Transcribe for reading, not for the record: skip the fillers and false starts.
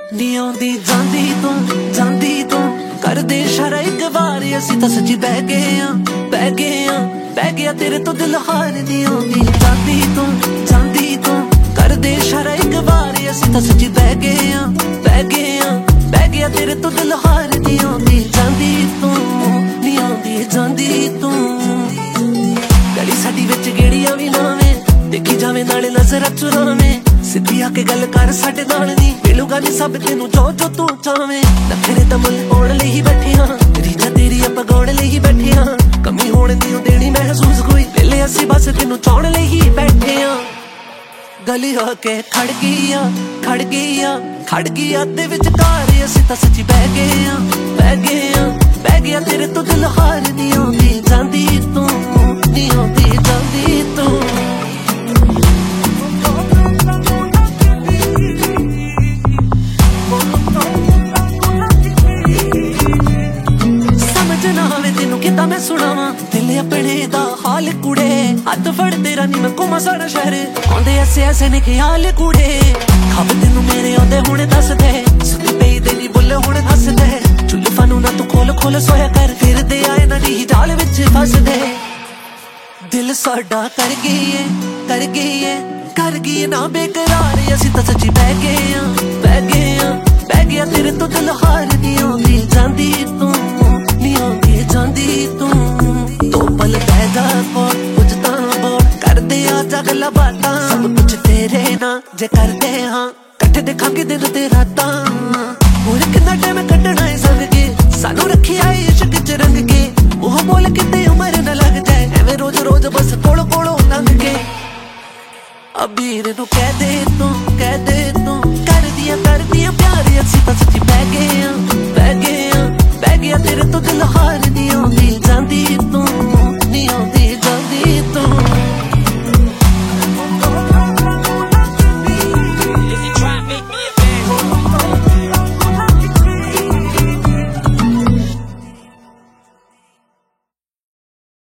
ਨੀ ਆਉਂਦੀ ਜਾਂਦੀ ਤੂੰ ਕਰਦੇ ਇਸ਼ਾਰਾ ਇੱਕ ਵਾਰ ਅਸੀਂ ਤਾਂ ਸੱਚੀ ਬਹਿ ਗਿਆ ਤੇਰੇ ਤੋਂ ਦਿਲ ਹਾਰ ਨੀ ਆਉਂਦੀ ਜਾਂਦੀ ਤੂੰ ਕਰਦੇ ਇਸ਼ਾਰਾ ਇੱਕ ਵਾਰ ਅਸੀਂ ਤਾਂ ਸੱਚੀ ਬਹਿ ਗਿਆ ਤੇਰੇ ਤੋਂ ਦਿਲ ਹਾਰ ਨੀ ਆਉਂਦੀ ਜਾਂਦੀ ਤੂੰ ਗਲੀ ਸਾਡੀ ਵਿੱਚ ਗੇੜੀਆਂ ਵੀ ਲਾਵੇਂ ਦੇਖੀ ਜਾਵੇਂ ਨਾਲੇ ਨਜ਼ਰ ਚੁਰਾਵੇਂ ਸਿੱਧੀ ਆ ਕੇ ਗੱਲ ਕਰ ਸਾਡੇ ਨਾਲ ਨੀ ਮਿਲੂਗਾ ਨੀ ਸਭ ਤੈਨੂੰ ਜੋ ਤੂੰ ਚਾਵੇਂ ਨਖਰੇ ਤਾਂ ਮੁੱਲ ਹੋਣ ਲਈ ਹੀ ਬੈਠੇ ਹਾਂ ਰੀਝਾਂ ਤੇਰੀ ਆਪਾਂ ਗਾਉਣ ਲਈ ਹੀ ਬੈਠੇ ਹਾਂ ਕਮੀ ਹੋਣ ਦੀ ਉਹ ਦੇਣੀ ਮਹਿਸੂਸ ਕੋਈ ਵੇਲੇ ਅਸੀਂ ਬਸ ਤੈਨੂੰ ਚਾਹਣ ਲਈ ਹੀ ਬੈਠੇ ਹਾਂ ਗਲੀ ਹੋ ਕੇ ਖੜ ਗਈ ਆ ਦੇ ਵਿਚਕਾਰ ਅਸੀਂ ਤਾਂ ਸੱਚੀ ਬਹਿ ਗਿਆ ਤੇਰੇ ਤੋਂ ਦਿਲ ਹਾਰ ਨੀ ਆਉਂਦੀ ਜਾਂਦੀ ਤੂੰ ਨੀ ਆਉਂਦੀ ਜਾਂਦੀ ਤੂੰ ਤੈਨੂੰ ਕਿੱਦਾਂ ਮੈਂ ਸੁਣਾਵਾਂ ਦਿਲ ਆਪਣੇ ਦਾ ਹਾਲ ਕੁੜੇ ਹੱਥ ਫੜ ਤੇਰਾ ਨੀ ਮੈਂ ਘੁੰਮਾਂ ਸਾਰਾ ਸ਼ਹਿਰ ਆਉਂਦੇ ਐਸੇ ਨੇ ਖਿਆਲ ਕੁੜੇ ਖੱਬ ਤੈਨੂੰ ਮੇਰੇ ਆਉਂਦੇ ਹੁਣ ਦੱਸਦੇ ਸੁੱਤੀ ਪਈ ਦੇ ਨੀ ਬੁੱਲ ਹੁਣ ਹੱਸਦੇ ਚੁੱਲ੍ਹੇ ਨੂੰ ਨਾ ਤੂੰ ਖੋਲ ਸੋਇਆ ਕਰ ਫਿਰਦੇ ਆਏ ਨਾ ਨੀ ਜਾਲ ਵਿੱਚ ਫਸਦੇ ਦਿਲ ਸਾਡਾ ਕਰ ਗਈ ਨਾ ਬੇਕਰਾਰ ਅਸੀਂ ਤਾਂ ਸੱਚੀ ਬਹਿ ਗਿਆ ਤੇਰੇ ਤੋਂ ਦਿਲ ਹਾਰ ਨੀ ਆਉਂਦੀ ਜਾਂਦੀ ਤੂੰ ਜਾਂਦੀ ਤੂੰ ਪਲ ਬਹਿ ਜਾ ਕੋਲ ਕੁਝ ਤਾਂ ਬੋਲ ਕਰਦੇ ਆ ਜਗਲਾ ਬਾਤਾਂ ਸਭ ਕੁਝ ਤੇਰੇ ਨਾਲ ਜੇ ਕਰਦੇ ਹਾਂ ਇਕੱਠੇ ਦੇਖਾਂਗੇ ਦਿਨ ਤੇ ਰਾਤਾਂ ਹੋਰ ਕਿੰਨਾ ਟਾਈਮ ਕੱਢਣਾ ਏ ਸੰਗ ਕੇ ਸਾਨੂੰ ਰੱਖਿਆ ਏ ਇਸ਼ਕ ਚ ਰੰਗ ਕੇ ਉਹ ਬੋਲ ਕਿਤੇ ਉਮਰ ਨਾ ਲੱਗ ਜਾਏ ਐਵੇਂ ਰੋਜ਼ ਬਸ ਕੋਲੋਂ ਲੰਘ ਕੇ ਅਬੀਰ ਨੂੰ ਕਹਿ ਦੇ ਤੂੰ ਕਰਦੀਆਂ ਪਿਆਰ ਅਸੀਂ ਤਾਂ ਸੱਚੀ ਬਹਿ ਗਿਆ ਤੇਰੇ ਤੋਂ ਦਿਲ ਹਾਰ ਨੀ ਆਉਂਦੀ